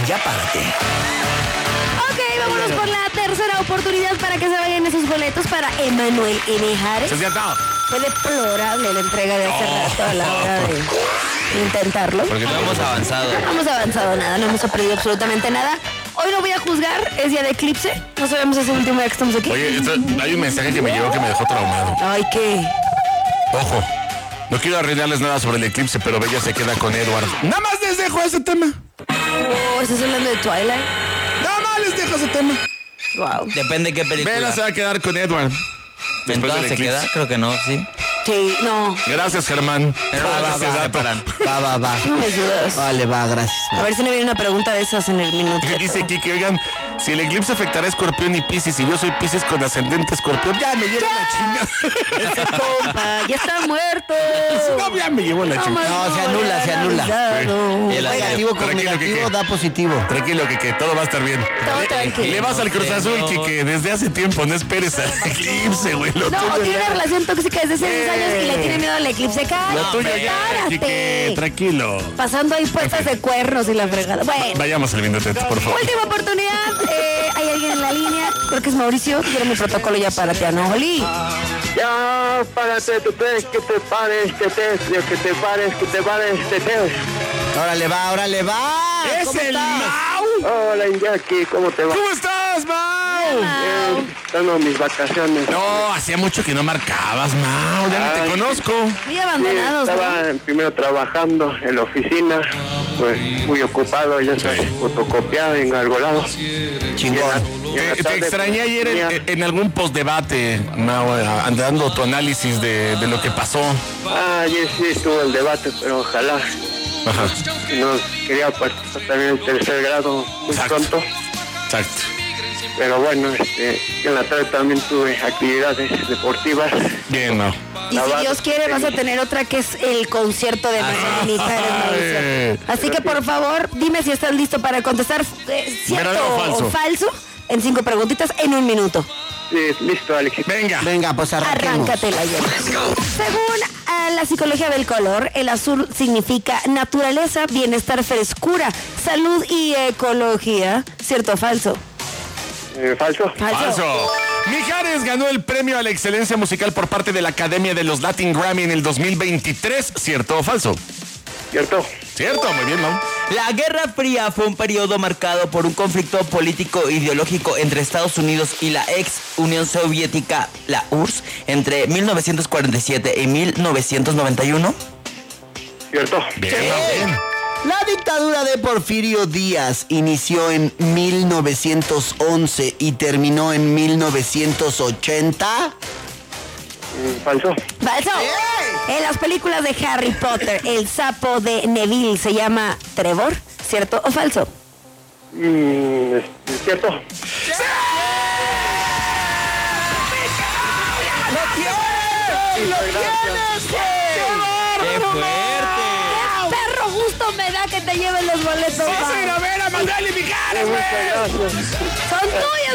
Ya párate. Ok, vámonos por la tercera oportunidad para que se vayan esos boletos para Emanuel Enejares. Fue deplorable la entrega de hace rato a la hora de intentarlo. Porque no hemos avanzado. No hemos avanzado nada, no hemos aprendido absolutamente nada. Hoy no voy a juzgar, es día de eclipse. No sabemos ese último día que estamos aquí. Oye, hay un mensaje que me llegó que me dejó traumado. Ay, ¿qué? Ojo, no quiero arruinarles nada sobre el eclipse, pero Bella se queda con Edward. Nada más les dejo ese tema. Oh, ¿estás hablando de Twilight? Nada más les dejo ese tema. Wow. Depende de qué película. Bella se va a quedar con Edward. ¿En todas se queda? Creo que no, sí. Sí, no. Gracias, Germán. Va. No me ayudas. Vale, va, gracias. A ver si no viene una pregunta de esas en el minuto. Dice Kiki, oigan, si el eclipse afectará a Escorpión y Piscis, y yo soy Piscis con ascendente Escorpión, ya me llevo la chingada. Ese compa, ya está muerto. No, ya me llevo la chingada. No, se anula. Sí. El negativo con Tranquilo, negativo Kike. da positivo. Tranquilo, que todo va a estar bien. Todo tranquilo. Le vas al Cruz Azul, Kike, desde hace tiempo, no esperes al eclipse, güey. Lo No, tuyo tiene ya. una relación tóxica desde hace 10 años y le tiene miedo al eclipse. Lo tuyo ya, Kike, Párate. tranquilo. Pasando ahí puestas de cuernos y la fregada. Bueno, Vayamos al minuto, por favor. última oportunidad. Hay alguien en la línea. Creo que es Mauricio. Quiero mi protocolo ya para ti, Oli. Ya, párate, que te pares, que te pares. Órale va. ¡Es ¿Cómo el estás? Mau! Hola, Iñaki, ¿cómo te va? ¿Cómo estás, Mau? Dando mis vacaciones. No, hacía mucho que no marcabas, Mau. Ya no te conozco. Muy Sí, abandonados, ¿no? estaba primero trabajando en la oficina, pues muy ocupado, ya sabes, fotocopiado, engargolado. Chingón. Te extrañé ayer en algún postdebate, Mau, dando tu análisis de lo que pasó. Ayer sí estuvo el debate, pero ojalá. Ajá. Nos quería participar también en tercer grado muy Exacto. pronto. Exacto. Pero bueno, en la tarde también tuve actividades deportivas. Bien, Mau. Y si Dios quiere, vas a tener otra que es el concierto de Militares, Mauricio. Así que, por favor, dime si estás listo para contestar cierto ¿Verdadero o falso? o falso en 5 preguntitas en 1 minuto. Sí, listo, Alex. Venga. Pues arranquemos. Arráncate la llama. Según la psicología del color, el azul significa naturaleza, bienestar, frescura, salud y ecología. ¿Cierto o falso? Falso. Falso. Mijares ganó el premio a la excelencia musical por parte de la Academia de los Latin Grammy en el 2023. ¿Cierto o falso? ¿Cierto? Cierto, muy bien, ¿no? La Guerra Fría fue un periodo marcado por un conflicto político ideológico entre Estados Unidos y la ex Unión Soviética, la URSS, entre 1947 y 1991. ¿Cierto? Bien, bien. La dictadura de Porfirio Díaz inició en 1911 y terminó en 1980. Falso. Falso. En las películas de Harry Potter, el sapo de Neville se llama Trevor. ¿Cierto o falso? ¿Cierto? ¡Qué fuerte! ¡Qué perro gusto me da que te lleven los boletos! ¡Vamos a ir a ver a Manuel y Mijares, güey! Muchas gracias. ¡Son tuyos!